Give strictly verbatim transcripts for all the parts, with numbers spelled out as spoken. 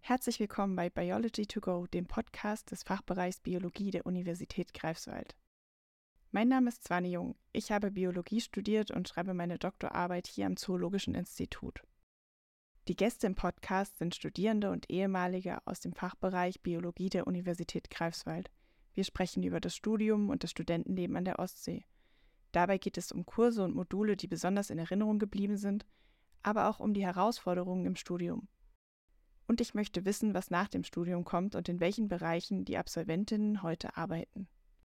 Herzlich willkommen bei Biology to go, dem Podcast des Fachbereichs Biologie der Universität Greifswald. Mein Name ist Zwanne Jung. Ich habe Biologie studiert und schreibe meine Doktorarbeit hier am Zoologischen Institut. Die Gäste im Podcast sind Studierende und Ehemalige aus dem Fachbereich Biologie der Universität Greifswald. Wir sprechen über das Studium und das Studentenleben an der Ostsee. Dabei geht es um Kurse und Module, die besonders in Erinnerung geblieben sind, aber auch um die Herausforderungen im Studium. Und ich möchte wissen, was nach dem Studium kommt und in welchen Bereichen die Absolventinnen heute arbeiten.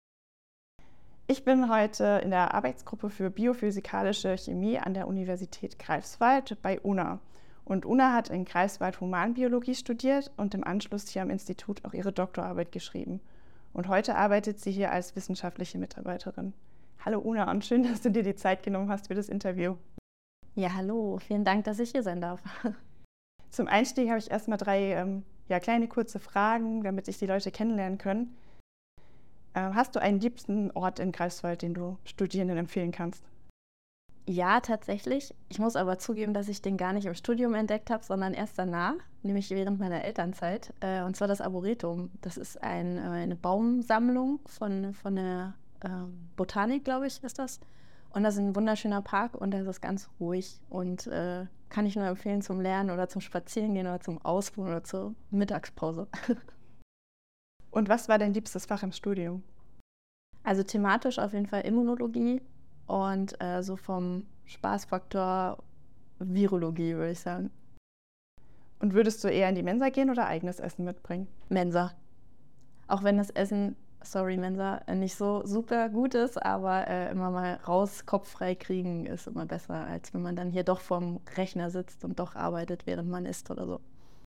Ich bin heute in der Arbeitsgruppe für biophysikalische Chemie an der Universität Greifswald bei Una. Und Una hat in Greifswald Humanbiologie studiert und im Anschluss hier am Institut auch ihre Doktorarbeit geschrieben. Und heute arbeitet sie hier als wissenschaftliche Mitarbeiterin. Hallo Una und schön, dass du dir die Zeit genommen hast für das Interview. Ja, hallo, vielen Dank, dass ich hier sein darf. Zum Einstieg habe ich erstmal drei ähm, ja, kleine kurze Fragen, damit sich die Leute kennenlernen können. Ähm, hast du einen liebsten Ort in Greifswald, den du Studierenden empfehlen kannst? Ja, tatsächlich. Ich muss aber zugeben, dass ich den gar nicht im Studium entdeckt habe, sondern erst danach, nämlich während meiner Elternzeit. Äh, und zwar das Arboretum. Das ist ein, äh, eine Baumsammlung von, von der äh, Botanik, glaube ich, ist das. Und das ist ein wunderschöner Park und das ist ganz ruhig und äh, kann ich nur empfehlen zum Lernen oder zum Spazierengehen oder zum Ausruhen oder zur Mittagspause. Und was war dein liebstes Fach im Studium? Also thematisch auf jeden Fall Immunologie und äh, so vom Spaßfaktor Virologie, würde ich sagen. Und würdest du eher in die Mensa gehen oder eigenes Essen mitbringen? Mensa. Auch wenn das Essen, sorry Mensa, nicht so super gut ist, aber äh, immer mal raus, Kopf frei kriegen ist immer besser, als wenn man dann hier doch vorm Rechner sitzt und doch arbeitet, während man isst oder so.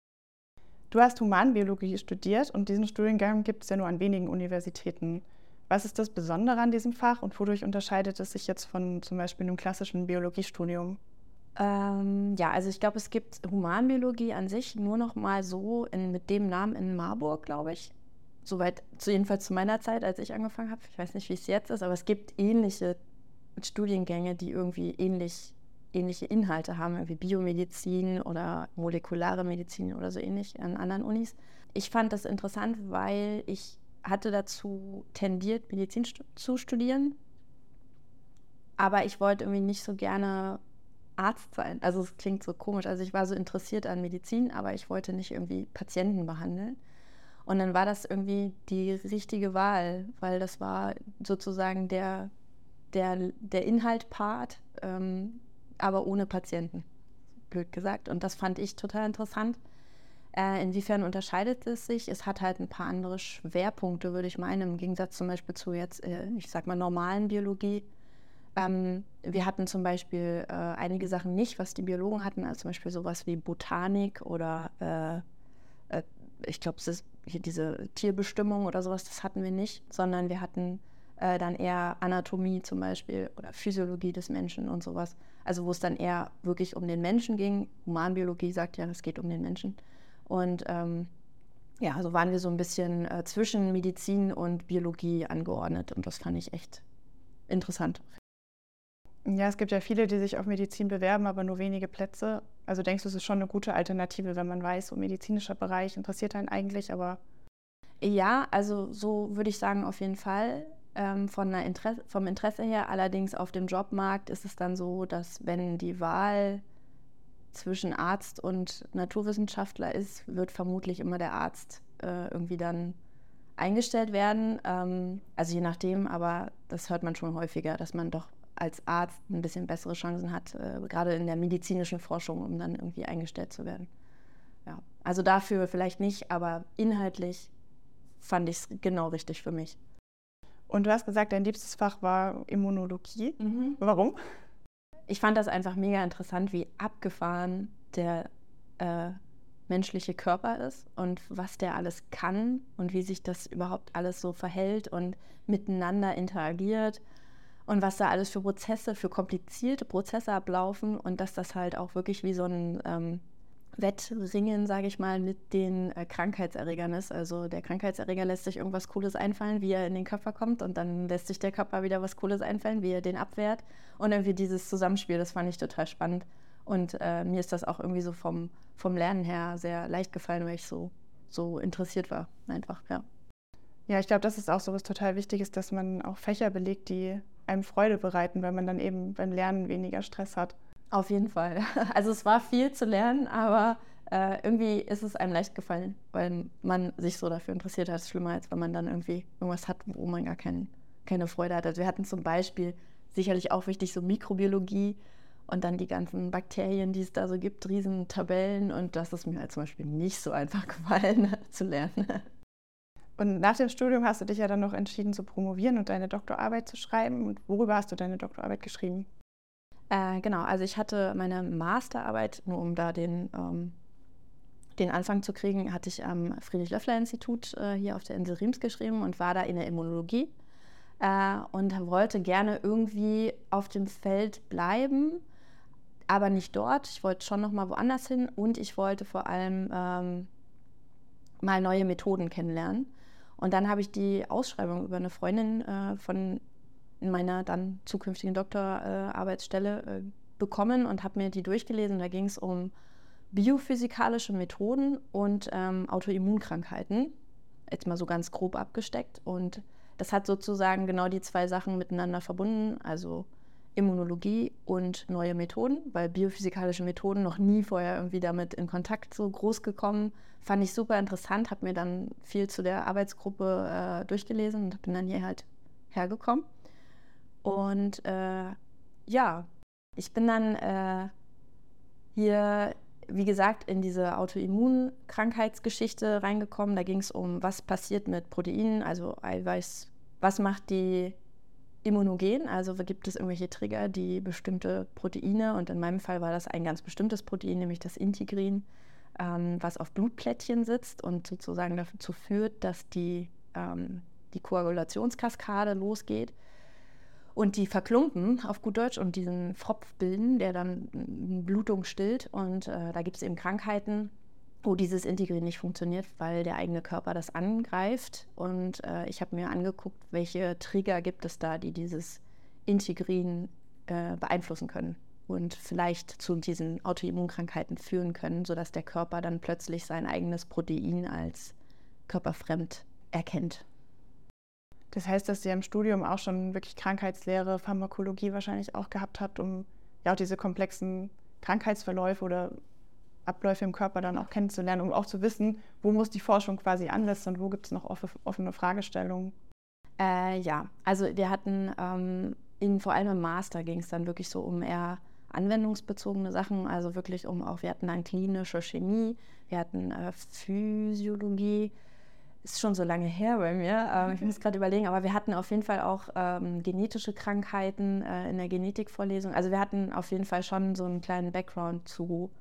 Du hast Humanbiologie studiert und diesen Studiengang gibt es ja nur an wenigen Universitäten. Was ist das Besondere an diesem Fach und wodurch unterscheidet es sich jetzt von zum Beispiel einem klassischen Biologiestudium? Ähm, ja, also ich glaube, es gibt Humanbiologie an sich nur noch mal so in, mit dem Namen in Marburg, glaube ich. Soweit, jedenfalls zu meiner Zeit, als ich angefangen habe. Ich weiß nicht, wie es jetzt ist, aber es gibt ähnliche Studiengänge, die irgendwie ähnlich, ähnliche Inhalte haben, wie Biomedizin oder molekulare Medizin oder so ähnlich an anderen Unis. Ich fand das interessant, weil ich hatte dazu tendiert, Medizin stu- zu studieren, aber ich wollte irgendwie nicht so gerne Arzt sein. Also es klingt so komisch. Also ich war so interessiert an Medizin, aber ich wollte nicht irgendwie Patienten behandeln. Und dann war das irgendwie die richtige Wahl, weil das war sozusagen der, der, der Inhalt-Part, ähm, aber ohne Patienten, blöd gesagt. Und das fand ich total interessant. Äh, inwiefern unterscheidet es sich? Es hat halt ein paar andere Schwerpunkte, würde ich meinen, im Gegensatz zum Beispiel zu jetzt, äh, ich sag mal, normalen Biologie. Ähm, wir hatten zum Beispiel äh, einige Sachen nicht, was die Biologen hatten, also zum Beispiel sowas wie Botanik oder äh, äh, ich glaube, es ist hier diese Tierbestimmung oder sowas, das hatten wir nicht, sondern wir hatten äh, dann eher Anatomie zum Beispiel oder Physiologie des Menschen und sowas. Also wo es dann eher wirklich um den Menschen ging. Humanbiologie sagt ja, es geht um den Menschen. Und ähm, ja, also waren wir so ein bisschen äh, zwischen Medizin und Biologie angeordnet und das fand ich echt interessant. Ja, es gibt ja viele, die sich auf Medizin bewerben, aber nur wenige Plätze. Also denkst du, es ist schon eine gute Alternative, wenn man weiß, so medizinischer Bereich interessiert einen eigentlich, aber... Ja, also so würde ich sagen, auf jeden Fall. Ähm, von der Interesse, vom Interesse her, allerdings auf dem Jobmarkt ist es dann so, dass wenn die Wahl zwischen Arzt und Naturwissenschaftler ist, wird vermutlich immer der Arzt äh, irgendwie dann eingestellt werden. Ähm, also je nachdem, aber das hört man schon häufiger, dass man doch als Arzt ein bisschen bessere Chancen hat, äh, gerade in der medizinischen Forschung, um dann irgendwie eingestellt zu werden. Ja. Also dafür vielleicht nicht, aber inhaltlich fand ich es genau richtig für mich. Und du hast gesagt, dein liebstes Fach war Immunologie. Mhm. Warum? Ich fand das einfach mega interessant, wie abgefahren der äh, menschliche Körper ist und was der alles kann und wie sich das überhaupt alles so verhält und miteinander interagiert und was da alles für Prozesse, für komplizierte Prozesse ablaufen und dass das halt auch wirklich wie so ein ähm, Wettringen, sage ich mal, mit den äh, Krankheitserregern ist. Also der Krankheitserreger lässt sich irgendwas Cooles einfallen, wie er in den Körper kommt und dann lässt sich der Körper wieder was Cooles einfallen, wie er den abwehrt und irgendwie dieses Zusammenspiel, das fand ich total spannend. Und äh, mir ist das auch irgendwie so vom, vom Lernen her sehr leicht gefallen, weil ich so, so interessiert war, einfach, ja. Ja, ich glaube, das ist auch so was total Wichtiges, dass man auch Fächer belegt, die einem Freude bereiten, weil man dann eben beim Lernen weniger Stress hat. Auf jeden Fall. Also es war viel zu lernen, aber äh, irgendwie ist es einem leicht gefallen, weil man sich so dafür interessiert hat. Das ist schlimmer, als wenn man dann irgendwie irgendwas hat, wo man gar kein, keine Freude hat. Also wir hatten zum Beispiel, sicherlich auch wichtig, so Mikrobiologie und dann die ganzen Bakterien, die es da so gibt, riesen Tabellen. Und das ist mir halt zum Beispiel nicht so einfach gefallen zu lernen. Und nach dem Studium hast du dich ja dann noch entschieden zu promovieren und deine Doktorarbeit zu schreiben. Und worüber hast du deine Doktorarbeit geschrieben? Äh, genau, also ich hatte meine Masterarbeit, nur um da den, ähm, den Anfang zu kriegen, hatte ich am Friedrich-Loeffler-Institut äh, hier auf der Insel Riems geschrieben und war da in der Immunologie äh, und wollte gerne irgendwie auf dem Feld bleiben, aber nicht dort. Ich wollte schon noch mal woanders hin und ich wollte vor allem ähm, mal neue Methoden kennenlernen. Und dann habe ich die Ausschreibung über eine Freundin äh, von meiner dann zukünftigen Doktorarbeitsstelle äh, bekommen und habe mir die durchgelesen. Da ging es um biophysikalische Methoden und ähm, Autoimmunkrankheiten, jetzt mal so ganz grob abgesteckt. Und das hat sozusagen genau die zwei Sachen miteinander verbunden, also Immunologie und neue Methoden, weil biophysikalische Methoden noch nie vorher irgendwie damit in Kontakt so groß gekommen. Fand ich super interessant, habe mir dann viel zu der Arbeitsgruppe äh, durchgelesen und bin dann hier halt hergekommen. Und äh, ja, ich bin dann äh, hier, wie gesagt, in diese Autoimmunkrankheitsgeschichte reingekommen. Da ging es um, was passiert mit Proteinen, also Eiweiß, was macht die immunogen, also gibt es irgendwelche Trigger, die bestimmte Proteine, und in meinem Fall war das ein ganz bestimmtes Protein, nämlich das Integrin, ähm, was auf Blutplättchen sitzt und sozusagen dazu führt, dass die, ähm, die Koagulationskaskade losgeht. Und die verklumpen auf gut Deutsch und diesen Pfropf bilden, der dann Blutung stillt. Und äh, da gibt es eben Krankheiten, wo dieses Integrin nicht funktioniert, weil der eigene Körper das angreift. Und äh, ich habe mir angeguckt, welche Trigger gibt es da, die dieses Integrin äh, beeinflussen können und vielleicht zu diesen Autoimmunkrankheiten führen können, sodass der Körper dann plötzlich sein eigenes Protein als körperfremd erkennt. Das heißt, dass ihr im Studium auch schon wirklich Krankheitslehre, Pharmakologie wahrscheinlich auch gehabt habt, um ja auch diese komplexen Krankheitsverläufe oder Abläufe im Körper dann auch kennenzulernen, um auch zu wissen, wo muss die Forschung quasi ansetzen und wo gibt es noch offene Fragestellungen. Äh, ja, also wir hatten, ähm, in, vor allem im Master ging es dann wirklich so um eher anwendungsbezogene Sachen, also wirklich um auch, wir hatten dann klinische Chemie, wir hatten äh, Physiologie, ist schon so lange her bei mir, ähm, ich muss gerade überlegen, aber wir hatten auf jeden Fall auch ähm, genetische Krankheiten äh, in der Genetikvorlesung. Also wir hatten auf jeden Fall schon so einen kleinen Background zu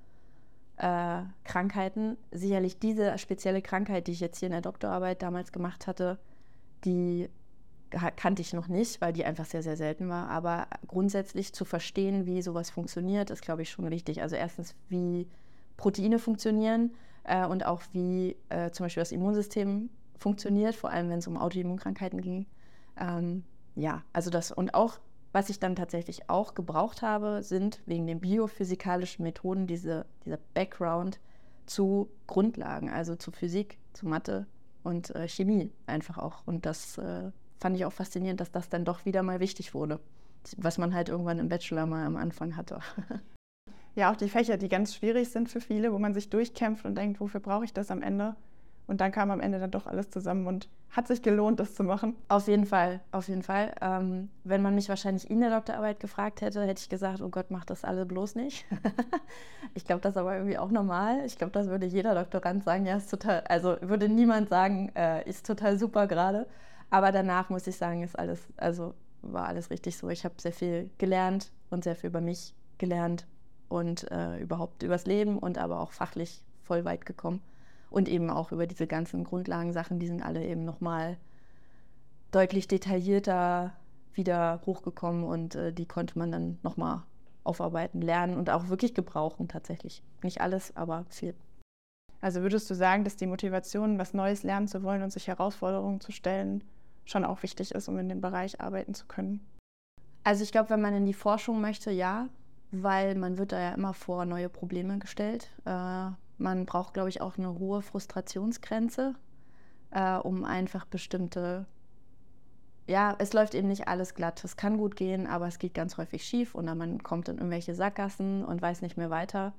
äh, Krankheiten. Sicherlich diese spezielle Krankheit, die ich jetzt hier in der Doktorarbeit damals gemacht hatte, die kannte ich noch nicht, weil die einfach sehr, sehr selten war. Aber grundsätzlich zu verstehen, wie sowas funktioniert, ist, glaube ich, schon wichtig. Also erstens, wie Proteine funktionieren, und auch wie äh, zum Beispiel das Immunsystem funktioniert, vor allem wenn es um Autoimmunkrankheiten ging. Ähm, ja, also das, und auch, was ich dann tatsächlich auch gebraucht habe, sind wegen den biophysikalischen Methoden diese, dieser Background zu Grundlagen, also zu Physik, zu Mathe und äh, Chemie einfach auch. Und das äh, fand ich auch faszinierend, dass das dann doch wieder mal wichtig wurde, was man halt irgendwann im Bachelor mal am Anfang hatte. Ja, auch die Fächer, die ganz schwierig sind für viele, wo man sich durchkämpft und denkt, wofür brauche ich das am Ende? Und dann kam am Ende dann doch alles zusammen und hat sich gelohnt, das zu machen. Auf jeden Fall, auf jeden Fall. Ähm, wenn man mich wahrscheinlich in der Doktorarbeit gefragt hätte, hätte ich gesagt, oh Gott, mach das alle bloß nicht. Ich glaube, das ist aber irgendwie auch normal. Ich glaube, das würde jeder Doktorand sagen, ja, ist total, also würde niemand sagen, äh, ist total super gerade. Aber danach muss ich sagen, ist alles, also war alles richtig so. Ich habe sehr viel gelernt und sehr viel über mich gelernt. Und äh, überhaupt übers Leben und aber auch fachlich voll weit gekommen. Und eben auch über diese ganzen Grundlagensachen, die sind alle eben nochmal deutlich detaillierter wieder hochgekommen und äh, die konnte man dann nochmal aufarbeiten, lernen und auch wirklich gebrauchen tatsächlich. Nicht alles, aber viel. Also würdest du sagen, dass die Motivation, was Neues lernen zu wollen und sich Herausforderungen zu stellen, schon auch wichtig ist, um in dem Bereich arbeiten zu können? Also ich glaube, wenn man in die Forschung möchte, ja. weil man wird da ja immer vor neue Probleme gestellt. Äh, man braucht, glaube ich, auch eine hohe Frustrationsgrenze, äh, um einfach bestimmte, ja, es läuft eben nicht alles glatt. Es kann gut gehen, aber es geht ganz häufig schief und dann man kommt in irgendwelche Sackgassen und weiß nicht mehr weiter.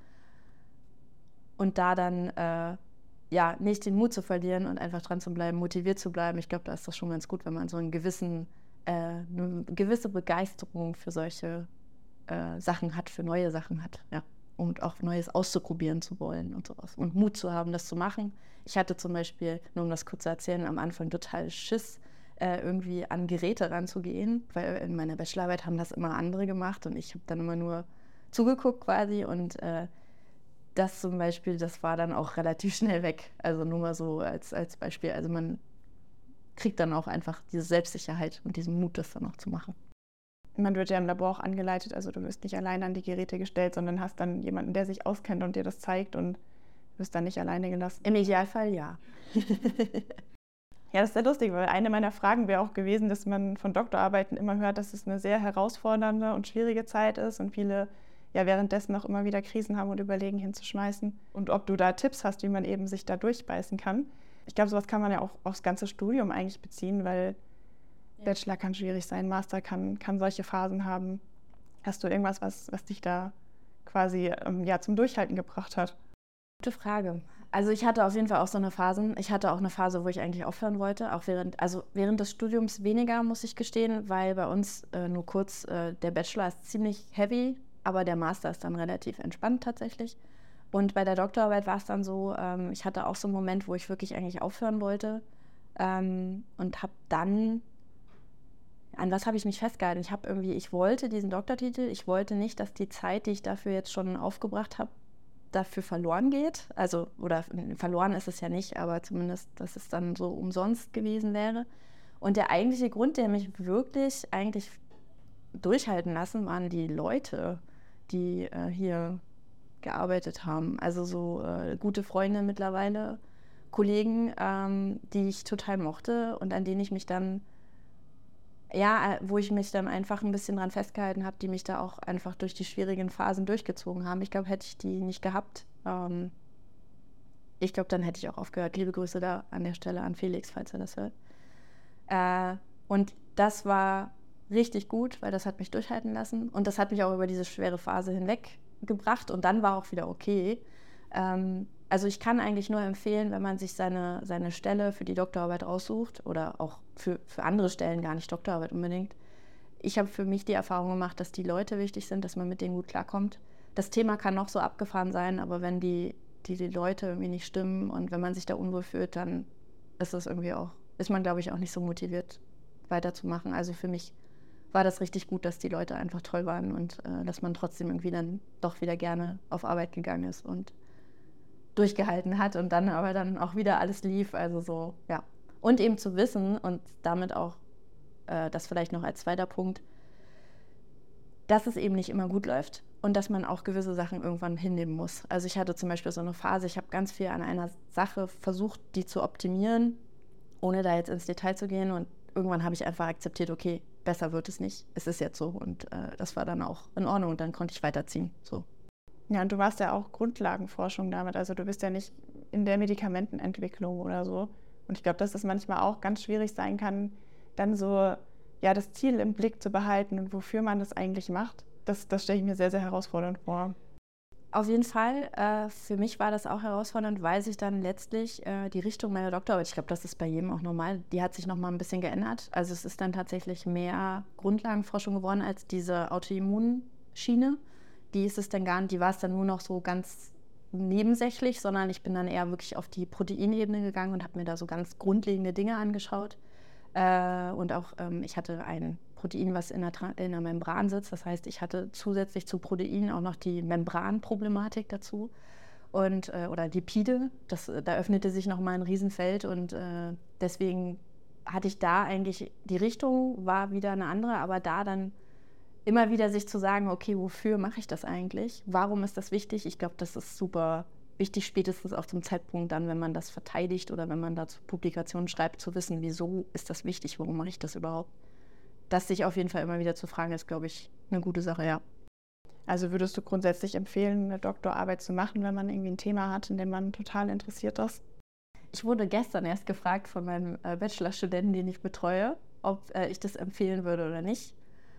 Und da dann, äh, ja, nicht den Mut zu verlieren und einfach dran zu bleiben, motiviert zu bleiben. Ich glaube, da ist das schon ganz gut, wenn man so einen gewissen, äh, eine gewisse Begeisterung für solche äh, Sachen hat, für neue Sachen hat, ja. Und auch Neues auszuprobieren zu wollen und sowas. Und Mut zu haben, das zu machen. Ich hatte zum Beispiel, nur um das kurz zu erzählen, am Anfang total Schiss, äh, irgendwie an Geräte ranzugehen, weil in meiner Bachelorarbeit haben das immer andere gemacht und ich habe dann immer nur zugeguckt quasi und äh, das zum Beispiel, das war dann auch relativ schnell weg. Also nur mal so als, als Beispiel. Also man kriegt dann auch einfach diese Selbstsicherheit und diesen Mut, das dann auch zu machen. Man wird ja im Labor auch angeleitet, also du wirst nicht alleine an die Geräte gestellt, sondern hast dann jemanden, der sich auskennt und dir das zeigt und wirst dann nicht alleine gelassen. Im Idealfall ja. Ja, das ist sehr lustig, weil eine meiner Fragen wäre auch gewesen, dass man von Doktorarbeiten immer hört, dass es eine sehr herausfordernde und schwierige Zeit ist und viele ja währenddessen auch immer wieder Krisen haben und überlegen, hinzuschmeißen. Und ob du da Tipps hast, wie man eben sich da durchbeißen kann. Ich glaube, sowas kann man ja auch aufs ganze Studium eigentlich beziehen, weil ja. Bachelor kann schwierig sein, Master kann, kann solche Phasen haben. Hast du irgendwas, was, was dich da quasi ähm, ja, zum Durchhalten gebracht hat? Gute Frage. Also ich hatte auf jeden Fall auch so eine Phase. Ich hatte auch eine Phase, wo ich eigentlich aufhören wollte. Auch während, also während des Studiums weniger, muss ich gestehen, weil bei uns äh, nur kurz, äh, der Bachelor ist ziemlich heavy, aber der Master ist dann relativ entspannt tatsächlich. Und bei der Doktorarbeit war es dann so, ähm, ich hatte auch so einen Moment, wo ich wirklich eigentlich aufhören wollte ähm, und habe dann, an was habe ich mich festgehalten? Ich habe irgendwie, ich wollte diesen Doktortitel, ich wollte nicht, dass die Zeit, die ich dafür jetzt schon aufgebracht habe, dafür verloren geht. Also, oder verloren ist es ja nicht, aber zumindest, dass es dann so umsonst gewesen wäre. Und der eigentliche Grund, der mich wirklich eigentlich durchhalten lassen, waren die Leute, die äh, hier gearbeitet haben. Also so äh, gute Freunde mittlerweile, Kollegen, ähm, die ich total mochte und an denen ich mich dann, ja, wo ich mich dann einfach ein bisschen dran festgehalten habe, die mich da auch einfach durch die schwierigen Phasen durchgezogen haben. Ich glaube, hätte ich die nicht gehabt, ähm, ich glaube, dann hätte ich auch aufgehört. Liebe Grüße da an der Stelle an Felix, falls er das hört. Äh, und das war richtig gut, weil das hat mich durchhalten lassen und das hat mich auch über diese schwere Phase hinweg gebracht und dann war auch wieder okay. Ähm, also ich kann eigentlich nur empfehlen, wenn man sich seine, seine Stelle für die Doktorarbeit aussucht oder auch für, für andere Stellen, gar nicht Doktorarbeit unbedingt. Ich habe für mich die Erfahrung gemacht, dass die Leute wichtig sind, dass man mit denen gut klarkommt. Das Thema kann noch so abgefahren sein, aber wenn die, die, die Leute irgendwie nicht stimmen und wenn man sich da unwohl fühlt, dann ist das irgendwie auch, ist man, glaube ich, auch nicht so motiviert weiterzumachen. Also für mich war das richtig gut, dass die Leute einfach toll waren und äh, dass man trotzdem irgendwie dann doch wieder gerne auf Arbeit gegangen ist und durchgehalten hat und dann aber dann auch wieder alles lief, also so, ja. Und eben zu wissen und damit auch, äh, das vielleicht noch als zweiter Punkt, dass es eben nicht immer gut läuft und dass man auch gewisse Sachen irgendwann hinnehmen muss. Also ich hatte zum Beispiel so eine Phase, ich habe ganz viel an einer Sache versucht, die zu optimieren, ohne da jetzt ins Detail zu gehen und irgendwann habe ich einfach akzeptiert, okay, besser wird es nicht, es ist jetzt so und äh, das war dann auch in Ordnung und dann konnte ich weiterziehen, so. Ja, und du machst ja auch Grundlagenforschung damit, also du bist ja nicht in der Medikamentenentwicklung oder so. Und ich glaube, dass das manchmal auch ganz schwierig sein kann, dann so ja, das Ziel im Blick zu behalten und wofür man das eigentlich macht. Das, das stelle ich mir sehr, sehr herausfordernd vor. Auf jeden Fall, äh, für mich war das auch herausfordernd, weil sich dann letztlich äh, die Richtung meiner Doktorarbeit, ich glaube, das ist bei jedem auch normal, die hat sich nochmal ein bisschen geändert. Also es ist dann tatsächlich mehr Grundlagenforschung geworden als diese Autoimmunschiene. Die ist es dann gar nicht, die war es dann nur noch so ganz nebensächlich, sondern ich bin dann eher wirklich auf die Proteinebene gegangen und habe mir da so ganz grundlegende Dinge angeschaut. Äh, und auch, ähm, ich hatte ein Protein, was in der, in der Membran sitzt. Das heißt, ich hatte zusätzlich zu Protein auch noch die Membranproblematik dazu. Und, äh, oder Lipide, das, da öffnete sich nochmal ein Riesenfeld. Und äh, deswegen hatte ich da eigentlich, die Richtung war wieder eine andere, aber da dann immer wieder sich zu sagen, okay, wofür mache ich das eigentlich? Warum ist das wichtig? Ich glaube, das ist super wichtig, spätestens auf dem Zeitpunkt dann, wenn man das verteidigt oder wenn man dazu Publikationen schreibt, zu wissen, wieso ist das wichtig, warum mache ich das überhaupt? Das sich auf jeden Fall immer wieder zu fragen, ist, glaube ich, eine gute Sache, ja. Also würdest du grundsätzlich empfehlen, eine Doktorarbeit zu machen, wenn man irgendwie ein Thema hat, in dem man total interessiert ist? Ich wurde gestern erst gefragt von meinem äh, Bachelorstudenten, den ich betreue, ob äh, ich das empfehlen würde oder nicht.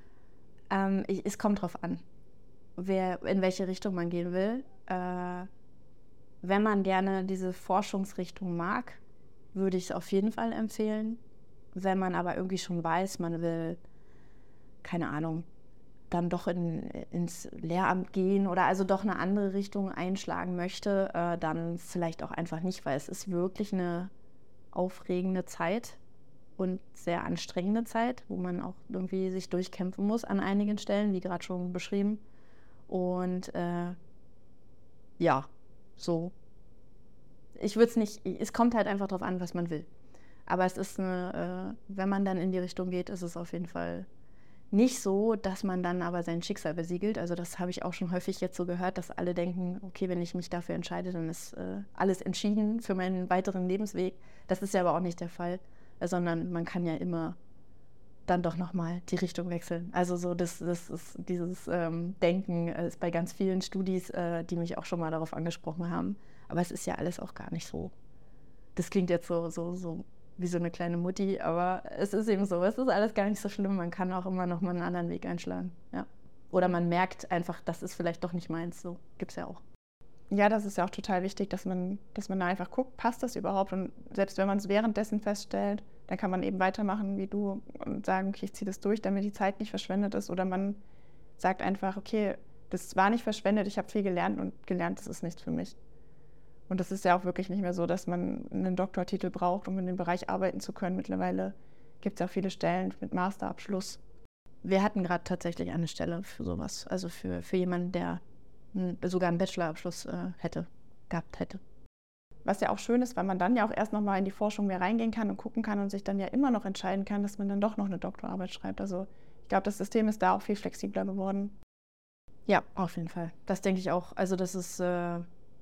Ähm, ich, es kommt drauf an, wer, in welche Richtung man gehen will. Äh, wenn man gerne diese Forschungsrichtung mag, würde ich es auf jeden Fall empfehlen. Wenn man aber irgendwie schon weiß, man will, keine Ahnung, dann doch in, ins Lehramt gehen oder also doch eine andere Richtung einschlagen möchte, äh, dann vielleicht auch einfach nicht, weil es ist wirklich eine aufregende Zeit und sehr anstrengende Zeit, wo man auch irgendwie sich durchkämpfen muss an einigen Stellen, wie gerade schon beschrieben. Und äh, ja, so. Ich würde es nicht, es kommt halt einfach darauf an, was man will. Aber es ist eine, äh, wenn man dann in die Richtung geht, ist es auf jeden Fall nicht so, dass man dann aber sein Schicksal besiegelt. Also das habe ich auch schon häufig jetzt so gehört, dass alle denken, okay, wenn ich mich dafür entscheide, dann ist äh, alles entschieden für meinen weiteren Lebensweg. Das ist ja aber auch nicht der Fall, äh, sondern man kann ja immer dann doch nochmal die Richtung wechseln. Also so das, das ist dieses ähm, Denken äh, ist bei ganz vielen Studis, äh, die mich auch schon mal darauf angesprochen haben. Aber es ist ja alles auch gar nicht so. Das klingt jetzt so, so, so wie so eine kleine Mutti, aber es ist eben so, es ist alles gar nicht so schlimm. Man kann auch immer noch mal einen anderen Weg einschlagen. Ja. Oder man merkt einfach, das ist vielleicht doch nicht meins. So gibt es ja auch. Ja, das ist ja auch total wichtig, dass man, dass man da einfach guckt, passt das überhaupt? Und selbst wenn man es währenddessen feststellt, dann kann man eben weitermachen wie du und sagen, okay, ich ziehe das durch, damit die Zeit nicht verschwendet ist. Oder man sagt einfach, okay, das war nicht verschwendet, ich habe viel gelernt und gelernt, das ist nichts für mich. Und das ist ja auch wirklich nicht mehr so, dass man einen Doktortitel braucht, um in dem Bereich arbeiten zu können. Mittlerweile gibt es ja auch viele Stellen mit Masterabschluss. Wir hatten gerade tatsächlich eine Stelle für sowas, also für, für jemanden, der sogar einen Bachelorabschluss äh, hätte, gehabt hätte. Was ja auch schön ist, weil man dann ja auch erst noch mal in die Forschung mehr reingehen kann und gucken kann und sich dann ja immer noch entscheiden kann, dass man dann doch noch eine Doktorarbeit schreibt. Also ich glaube, das System ist da auch viel flexibler geworden. Ja, auf jeden Fall. Das denke ich auch. Also das ist, äh,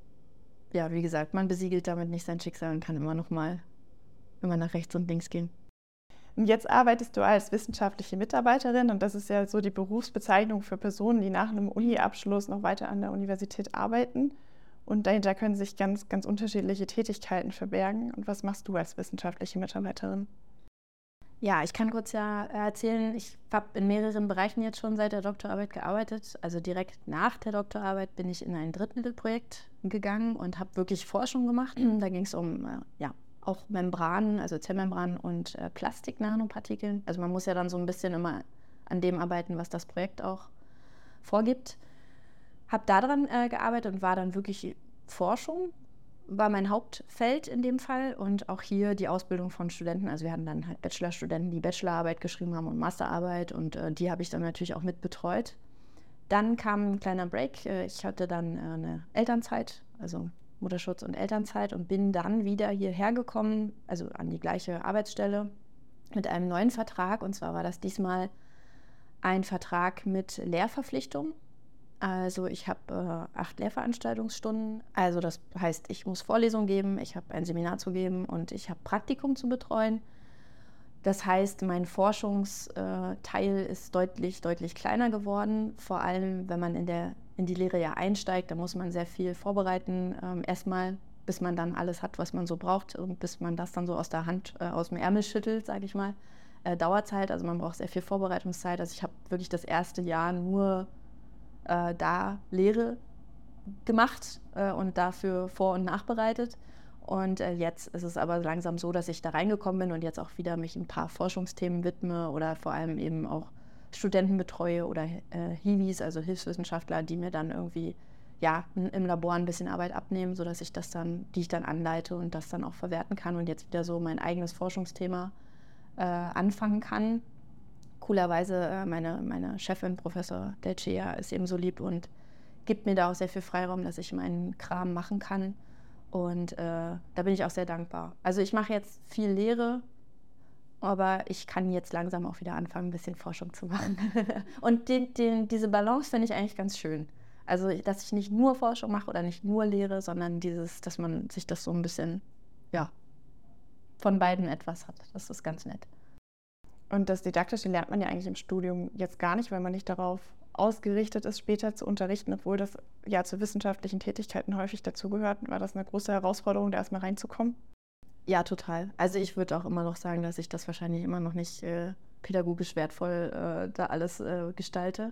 ja, wie gesagt, man besiegelt damit nicht sein Schicksal und kann immer noch mal immer nach rechts und links gehen. Und jetzt arbeitest du als wissenschaftliche Mitarbeiterin und das ist ja so die Berufsbezeichnung für Personen, die nach einem Uni-Abschluss noch weiter an der Universität arbeiten. Und dahinter können sich ganz, ganz unterschiedliche Tätigkeiten verbergen. Und was machst du als wissenschaftliche Mitarbeiterin? Ja, ich kann kurz ja erzählen, ich habe in mehreren Bereichen jetzt schon seit der Doktorarbeit gearbeitet. Also direkt nach der Doktorarbeit bin ich in ein Drittmittelprojekt gegangen und habe wirklich Forschung gemacht. Da ging es um äh, ja, auch Membranen, also Zellmembranen und äh, Plastiknanopartikeln. Also man muss ja dann so ein bisschen immer an dem arbeiten, was das Projekt auch vorgibt. Habe daran äh, gearbeitet und war dann wirklich Forschung, war mein Hauptfeld in dem Fall und auch hier die Ausbildung von Studenten. Also wir hatten dann halt Bachelorstudenten, die Bachelorarbeit geschrieben haben und Masterarbeit und äh, die habe ich dann natürlich auch mit betreut. Dann kam ein kleiner Break. Ich hatte dann äh, eine Elternzeit, also Mutterschutz und Elternzeit und bin dann wieder hierher gekommen, also an die gleiche Arbeitsstelle mit einem neuen Vertrag. Und zwar war das diesmal ein Vertrag mit Lehrverpflichtung. Also ich habe äh, acht Lehrveranstaltungsstunden. Also das heißt, ich muss Vorlesungen geben, ich habe ein Seminar zu geben und ich habe Praktikum zu betreuen. Das heißt, mein Forschungsteil ist deutlich, deutlich kleiner geworden. Vor allem, wenn man in, der, in die Lehre ja einsteigt, da muss man sehr viel vorbereiten. Ähm, erstmal, bis man dann alles hat, was man so braucht und bis man das dann so aus der Hand, äh, aus dem Ärmel schüttelt, sage ich mal. Äh, Dauerzeit, also man braucht sehr viel Vorbereitungszeit. Also ich habe wirklich das erste Jahr nur äh, da Lehre gemacht äh, und dafür vor- und nachbereitet. Und äh, jetzt ist es aber langsam so, dass ich da reingekommen bin und jetzt auch wieder mich ein paar Forschungsthemen widme oder vor allem eben auch Studenten betreue oder äh, Hiwis, also Hilfswissenschaftler, die mir dann irgendwie ja, im Labor ein bisschen Arbeit abnehmen, sodass ich das dann, die ich dann anleite und das dann auch verwerten kann und jetzt wieder so mein eigenes Forschungsthema äh, anfangen kann. Coolerweise äh, meine, meine Chefin, Professor Delcea, ist eben so lieb und gibt mir da auch sehr viel Freiraum, dass ich meinen Kram machen kann. Und äh, da bin ich auch sehr dankbar. Also ich mache jetzt viel Lehre, aber ich kann jetzt langsam auch wieder anfangen, ein bisschen Forschung zu machen. Und den, den, diese Balance finde ich eigentlich ganz schön. Also, dass ich nicht nur Forschung mache oder nicht nur lehre, sondern dieses, dass man sich das so ein bisschen, ja, von beiden etwas hat. Das ist ganz nett. Und das Didaktische lernt man ja eigentlich im Studium jetzt gar nicht, weil man nicht darauf ausgerichtet ist, später zu unterrichten, obwohl das ja zu wissenschaftlichen Tätigkeiten häufig dazugehört. War das eine große Herausforderung, da erstmal reinzukommen? Ja, total. Also ich würde auch immer noch sagen, dass ich das wahrscheinlich immer noch nicht äh, pädagogisch wertvoll äh, da alles äh, gestalte.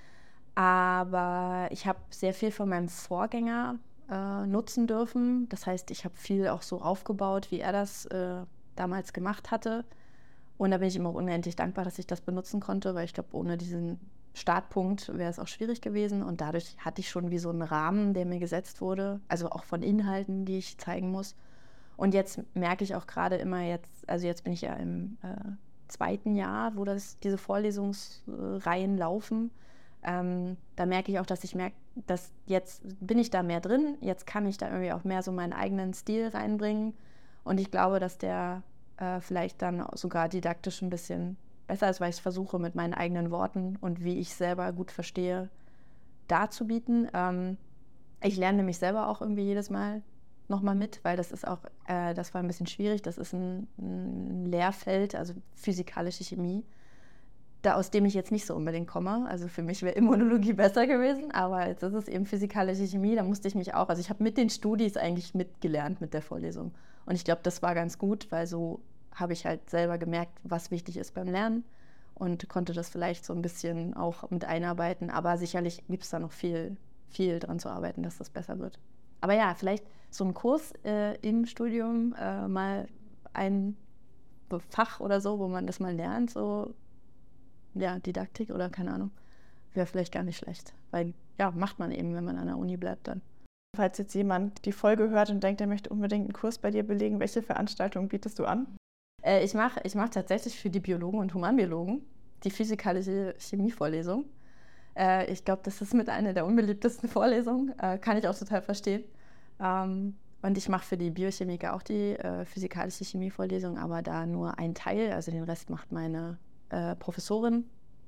Aber ich habe sehr viel von meinem Vorgänger äh, nutzen dürfen. Das heißt, ich habe viel auch so aufgebaut, wie er das äh, damals gemacht hatte. Und da bin ich immer unendlich dankbar, dass ich das benutzen konnte, weil ich glaube, ohne diesen Startpunkt wäre es auch schwierig gewesen. Und dadurch hatte ich schon wie so einen Rahmen, der mir gesetzt wurde, also auch von Inhalten, die ich zeigen muss. Und jetzt merke ich auch gerade immer jetzt, also jetzt bin ich ja im äh, zweiten Jahr, wo das, diese Vorlesungsreihen laufen. Ähm, da merke ich auch, dass ich merke, dass jetzt bin ich da mehr drin, jetzt kann ich da irgendwie auch mehr so meinen eigenen Stil reinbringen. Und ich glaube, dass der äh, vielleicht dann sogar didaktisch ein bisschen besser ist, weil ich es versuche, mit meinen eigenen Worten und wie ich selber gut verstehe, darzubieten. Ähm, ich lerne nämlich selber auch irgendwie jedes Mal nochmal mit, weil das ist auch, äh, das war ein bisschen schwierig, das ist ein, ein Lehrfeld, also physikalische Chemie, da, aus dem ich jetzt nicht so unbedingt komme. Also für mich wäre Immunologie besser gewesen, aber jetzt ist es eben physikalische Chemie, da musste ich mich auch, also ich habe mit den Studis eigentlich mitgelernt mit der Vorlesung. Und ich glaube, das war ganz gut, weil so habe ich halt selber gemerkt, was wichtig ist beim Lernen und konnte das vielleicht so ein bisschen auch mit einarbeiten. Aber sicherlich gibt es da noch viel, viel dran zu arbeiten, dass das besser wird. Aber ja, vielleicht so ein Kurs äh, im Studium, äh, mal ein Fach oder so, wo man das mal lernt, so ja, Didaktik oder keine Ahnung, wäre vielleicht gar nicht schlecht. Weil ja, macht man eben, wenn man an der Uni bleibt dann. Falls jetzt jemand die Folge hört und denkt, er möchte unbedingt einen Kurs bei dir belegen, welche Veranstaltungen bietest du an? Äh, ich mache ich mach tatsächlich für die Biologen und Humanbiologen die physikalische Chemievorlesung. Äh, ich glaube, das ist mit einer der unbeliebtesten Vorlesungen, äh, kann ich auch total verstehen. Ähm, und ich mache für die Biochemiker auch die äh, physikalische Chemievorlesung, aber da nur ein Teil, also den Rest macht meine äh, Professorin.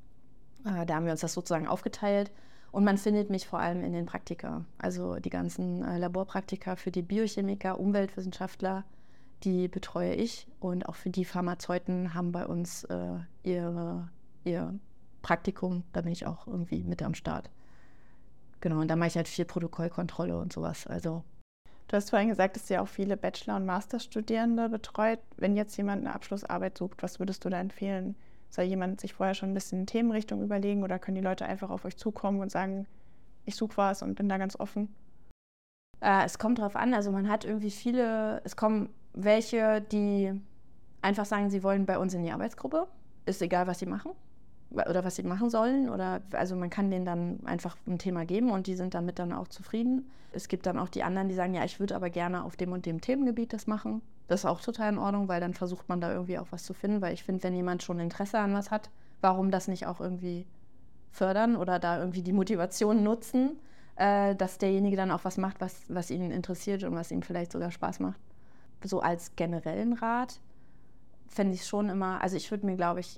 Äh, da haben wir uns das sozusagen aufgeteilt. Und man findet mich vor allem in den Praktika, also die ganzen äh, Laborpraktika für die Biochemiker, Umweltwissenschaftler, die betreue ich. Und auch für die Pharmazeuten haben bei uns äh, ihre, ihr Praktikum, da bin ich auch irgendwie mit am Start. Genau, und da mache ich halt viel Protokollkontrolle und sowas. Also Du hast vorhin gesagt, dass ihr auch viele Bachelor- und Masterstudierende betreut. Wenn jetzt jemand eine Abschlussarbeit sucht, was würdest du da empfehlen? Soll jemand sich vorher schon ein bisschen Themenrichtung überlegen oder können die Leute einfach auf euch zukommen und sagen, ich suche was und bin da ganz offen? Äh, es kommt drauf an, also man hat irgendwie viele, es kommen welche, die einfach sagen, sie wollen bei uns in die Arbeitsgruppe. Ist egal, was sie machen oder was sie machen sollen. Oder, also man kann denen dann einfach ein Thema geben und die sind damit dann auch zufrieden. Es gibt dann auch die anderen, die sagen, ja, ich würde aber gerne auf dem und dem Themengebiet das machen. Das ist auch total in Ordnung, weil dann versucht man da irgendwie auch was zu finden. Weil ich finde, wenn jemand schon Interesse an was hat, warum das nicht auch irgendwie fördern oder da irgendwie die Motivation nutzen, äh, dass derjenige dann auch was macht, was, was ihn interessiert und was ihm vielleicht sogar Spaß macht. So als generellen Rat fände ich schon immer, also ich würde mir, glaube ich,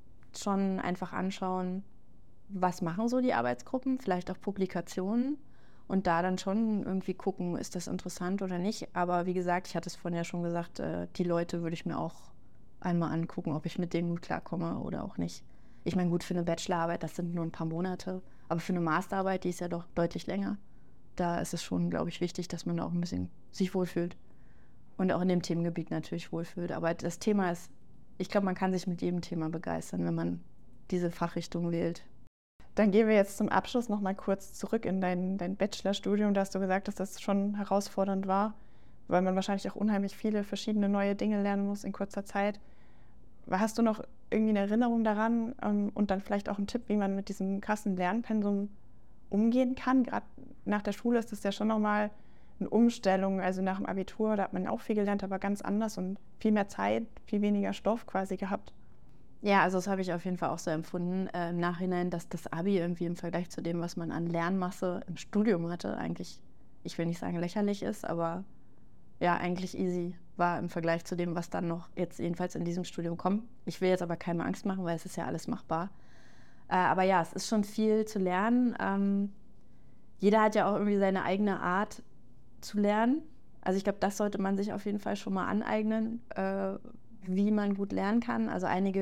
schon einfach anschauen, was machen so die Arbeitsgruppen, vielleicht auch Publikationen und da dann schon irgendwie gucken, ist das interessant oder nicht. Aber wie gesagt, ich hatte es vorhin ja schon gesagt, äh, die Leute würde ich mir auch einmal angucken, ob ich mit denen gut klarkomme oder auch nicht. Ich meine, gut, für eine Bachelorarbeit, das sind nur ein paar Monate, aber für eine Masterarbeit, die ist ja doch deutlich länger. Da ist es schon, glaube ich, wichtig, dass man da auch ein bisschen sich wohlfühlt und auch in dem Themengebiet natürlich wohlfühlt. Aber das Thema ist, ich glaube, man kann sich mit jedem Thema begeistern, wenn man diese Fachrichtung wählt. Dann gehen wir jetzt zum Abschluss noch mal kurz zurück in dein, dein Bachelorstudium. Da hast du gesagt, dass das schon herausfordernd war, weil man wahrscheinlich auch unheimlich viele verschiedene neue Dinge lernen muss in kurzer Zeit. Hast du noch irgendwie eine Erinnerung daran ähm, und dann vielleicht auch einen Tipp, wie man mit diesem krassen Lernpensum umgehen kann? Gerade nach der Schule ist das ja schon nochmal eine Umstellung. Also nach dem Abitur, da hat man auch viel gelernt, aber ganz anders und viel mehr Zeit, viel weniger Stoff quasi gehabt. Ja, also das habe ich auf jeden Fall auch so empfunden äh, im Nachhinein, dass das Abi irgendwie im Vergleich zu dem, was man an Lernmasse im Studium hatte, eigentlich, ich will nicht sagen lächerlich ist, aber ja, eigentlich easy war im Vergleich zu dem, was dann noch jetzt jedenfalls in diesem Studium kommt. Ich will jetzt aber keine Angst machen, weil es ist ja alles machbar. Äh, aber ja, es ist schon viel zu lernen. Ähm, jeder hat ja auch irgendwie seine eigene Art zu lernen. Also ich glaube, das sollte man sich auf jeden Fall schon mal aneignen, äh, wie man gut lernen kann. Also einige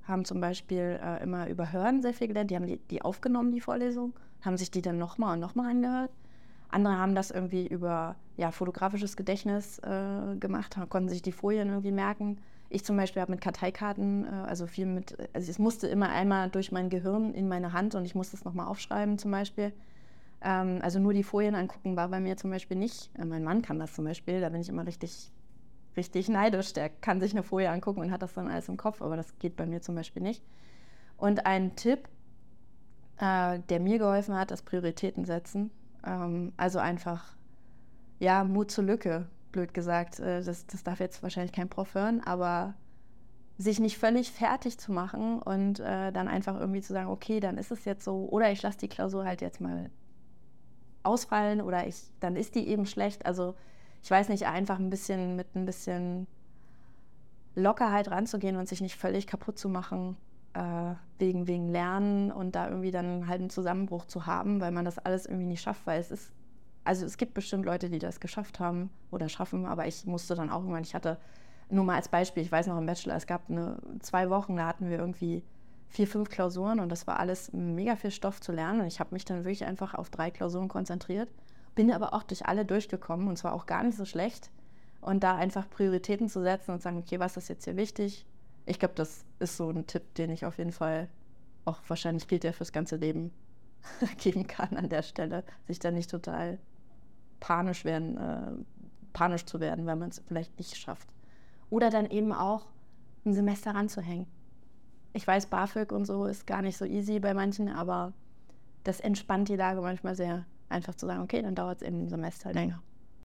haben zum Beispiel äh, immer über Hören sehr viel gelernt. Die haben die, die aufgenommen, die Vorlesung, haben sich die dann nochmal und nochmal angehört. Andere haben das irgendwie über ja, fotografisches Gedächtnis äh, gemacht, konnten sich die Folien irgendwie merken. Ich zum Beispiel habe mit Karteikarten, äh, also viel mit, also es musste immer einmal durch mein Gehirn in meine Hand und ich musste es nochmal aufschreiben zum Beispiel. Ähm, also nur die Folien angucken war bei mir zum Beispiel nicht. Äh, mein Mann kann das zum Beispiel, da bin ich immer richtig, richtig neidisch. Der kann sich eine Folie angucken und hat das dann alles im Kopf, aber das geht bei mir zum Beispiel nicht. Und ein Tipp, äh, der mir geholfen hat, ist Prioritäten setzen. Ähm, also einfach, ja, Mut zur Lücke, blöd gesagt. Äh, das, das darf jetzt wahrscheinlich kein Prof hören, aber sich nicht völlig fertig zu machen und äh, dann einfach irgendwie zu sagen, okay, dann ist es jetzt so, oder ich lasse die Klausur halt jetzt mal ausfallen oder ich, dann ist die eben schlecht. Also ich weiß nicht, einfach ein bisschen mit ein bisschen Lockerheit ranzugehen und sich nicht völlig kaputt zu machen äh, wegen, wegen Lernen und da irgendwie dann halt einen Zusammenbruch zu haben, weil man das alles irgendwie nicht schafft, weil es ist, also es gibt bestimmt Leute, die das geschafft haben oder schaffen, aber ich musste dann auch irgendwann, ich hatte, nur mal als Beispiel, ich weiß noch im Bachelor, es gab eine, zwei Wochen, da hatten wir irgendwie vier, fünf Klausuren und das war alles mega viel Stoff zu lernen und ich habe mich dann wirklich einfach auf drei Klausuren konzentriert, bin aber auch durch alle durchgekommen und zwar auch gar nicht so schlecht und da einfach Prioritäten zu setzen und sagen, okay, was ist jetzt hier wichtig? Ich glaube, das ist so ein Tipp, den ich auf jeden Fall, auch wahrscheinlich gilt der fürs ganze Leben, geben kann an der Stelle, sich da nicht total panisch werden, äh, panisch zu werden, weil man es vielleicht nicht schafft. Oder dann eben auch ein Semester ranzuhängen. Ich weiß, BAföG und so ist gar nicht so easy bei manchen, aber das entspannt die Lage manchmal sehr, einfach zu sagen, okay, dann dauert es eben ein Semester länger.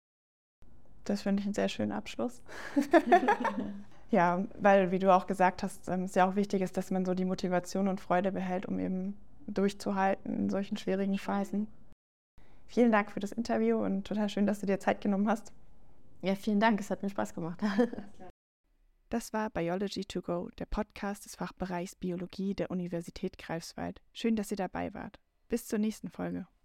Das finde ich einen sehr schönen Abschluss. Ja, weil, wie du auch gesagt hast, es ja auch wichtig ist, dass man so die Motivation und Freude behält, um eben durchzuhalten in solchen schwierigen Phasen. Vielen Dank für das Interview und total schön, dass du dir Zeit genommen hast. Ja, vielen Dank, es hat mir Spaß gemacht. Das war Biology to go, der Podcast des Fachbereichs Biologie der Universität Greifswald. Schön, dass ihr dabei wart. Bis zur nächsten Folge.